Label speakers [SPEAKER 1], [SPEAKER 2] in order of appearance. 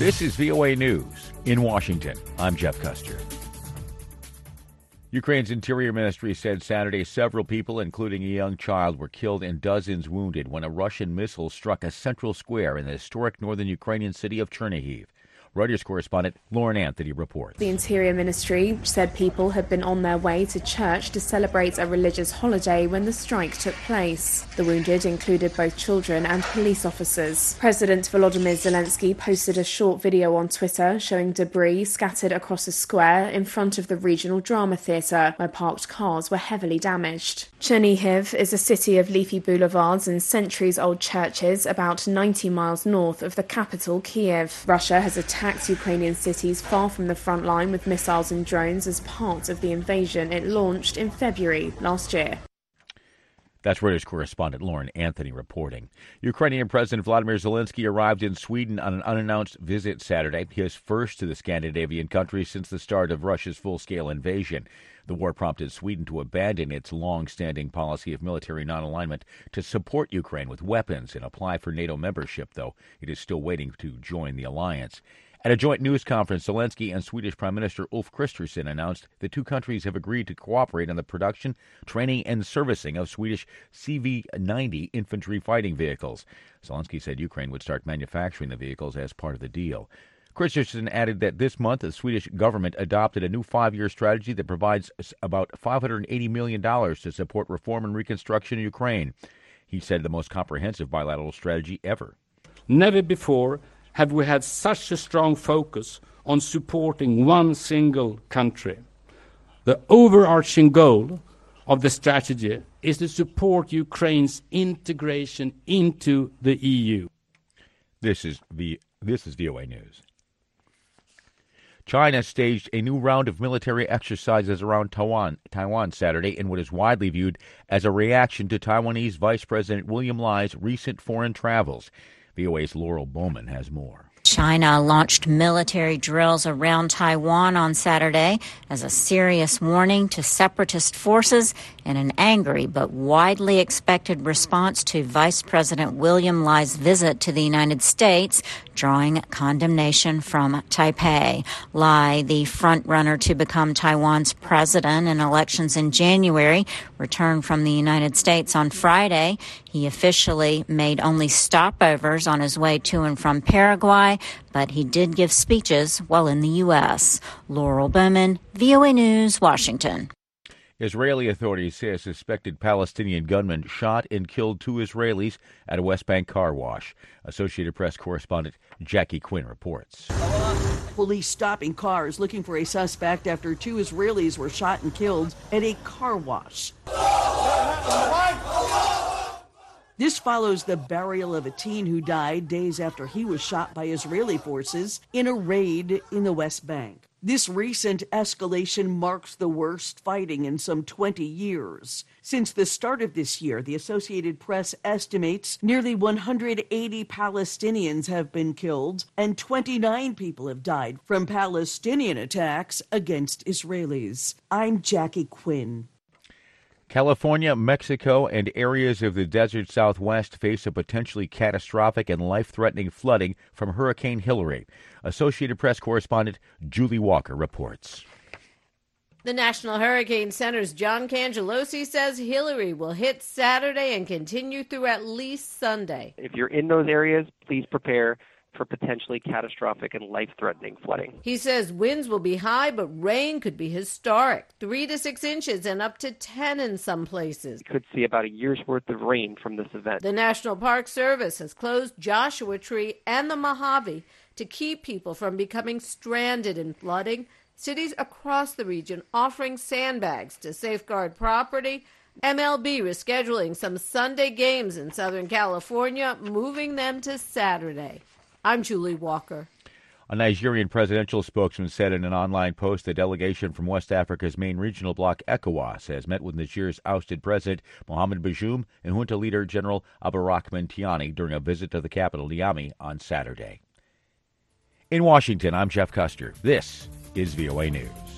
[SPEAKER 1] This is VOA News. In Washington, I'm Jeff Custer. Ukraine's Interior Ministry said Saturday several people, including a young child, were killed and dozens wounded when a Russian missile struck a central square in the historic northern Ukrainian city of Chernihiv. Reuters correspondent Lauren Anthony reports.
[SPEAKER 2] The Interior Ministry said people had been on their way to church to celebrate a religious holiday when the strike took place. The wounded included both children and police officers. President Volodymyr Zelensky posted a short video on Twitter showing debris scattered across a square in front of the regional drama theatre, where parked cars were heavily damaged. Chernihiv is a city of leafy boulevards and centuries-old churches about 90 miles north of the capital, Kiev. Russia has attacked Ukrainian cities far from the front line with missiles and drones as part of the invasion it launched in February last year.
[SPEAKER 1] That's Reuters correspondent Lauren Anthony reporting. Ukrainian President Volodymyr Zelensky arrived in Sweden on an unannounced visit Saturday, his first to the Scandinavian country since the start of Russia's full-scale invasion. The war prompted Sweden to abandon its long-standing policy of military non-alignment to support Ukraine with weapons and apply for NATO membership, though it is still waiting to join the alliance. At a joint news conference, Zelensky and Swedish Prime Minister Ulf Kristersson announced the two countries have agreed to cooperate on the production, training, and servicing of Swedish CV-90 infantry fighting vehicles. Zelensky said Ukraine would start manufacturing the vehicles as part of the deal. Kristersson added that this month the Swedish government adopted a new 5-year strategy that provides about $580 million to support reform and reconstruction in Ukraine. He said the most comprehensive bilateral strategy ever.
[SPEAKER 3] Never before have we had such a strong focus on supporting one single country. The overarching goal of the strategy is to support Ukraine's integration into the EU.
[SPEAKER 1] This is VOA News. China staged a new round of military exercises around Taiwan Saturday in what is widely viewed as a reaction to Taiwanese Vice President William Lai's recent foreign travels. VOA's Laurel Bowman has more.
[SPEAKER 4] China launched military drills around Taiwan on Saturday as a serious warning to separatist forces in an angry but widely expected response to Vice President William Lai's visit to the United States, drawing condemnation from Taipei. Lai, the front-runner to become Taiwan's president in elections in January, returned from the United States on Friday. He officially made only stopovers on his way to and from Paraguay, but he did give speeches while in the U.S. Laurel Bowman, VOA News, Washington.
[SPEAKER 1] Israeli authorities say a suspected Palestinian gunman shot and killed 2 Israelis at a West Bank car wash. Associated Press correspondent Jackie Quinn reports.
[SPEAKER 5] Police stopping cars looking for a suspect after 2 Israelis were shot and killed at a car wash. This follows the burial of a teen who died days after he was shot by Israeli forces in a raid in the West Bank. This recent escalation marks the worst fighting in some 20 years. Since the start of this year, the Associated Press estimates nearly 180 Palestinians have been killed and 29 people have died from Palestinian attacks against Israelis. I'm Jackie Quinn.
[SPEAKER 1] California, Mexico, and areas of the desert Southwest face a potentially catastrophic and life-threatening flooding from Hurricane Hilary. Associated Press correspondent Julie Walker reports.
[SPEAKER 6] The National Hurricane Center's John Cangelosi says Hilary will hit Saturday and continue through at least Sunday.
[SPEAKER 7] If you're in those areas, please prepare for potentially catastrophic and life-threatening flooding.
[SPEAKER 6] He says winds will be high, but rain could be historic, 3 to 6 inches and up to 10 in some places.
[SPEAKER 7] We could see about a year's worth of rain from this event.
[SPEAKER 6] The National Park Service has closed Joshua Tree and the Mojave to keep people from becoming stranded in flooding. Cities across the region offering sandbags to safeguard property. MLB rescheduling some Sunday games in Southern California, moving them to Saturday. I'm Julie Walker.
[SPEAKER 1] A Nigerian presidential spokesman said in an online post the delegation from West Africa's main regional bloc, ECOWAS, has met with Nigeria's ousted president Mohamed Bazoum and junta leader General Abdurrahman Tiani during a visit to the capital, Niamey, on Saturday. In Washington, I'm Jeff Custer. This is VOA News.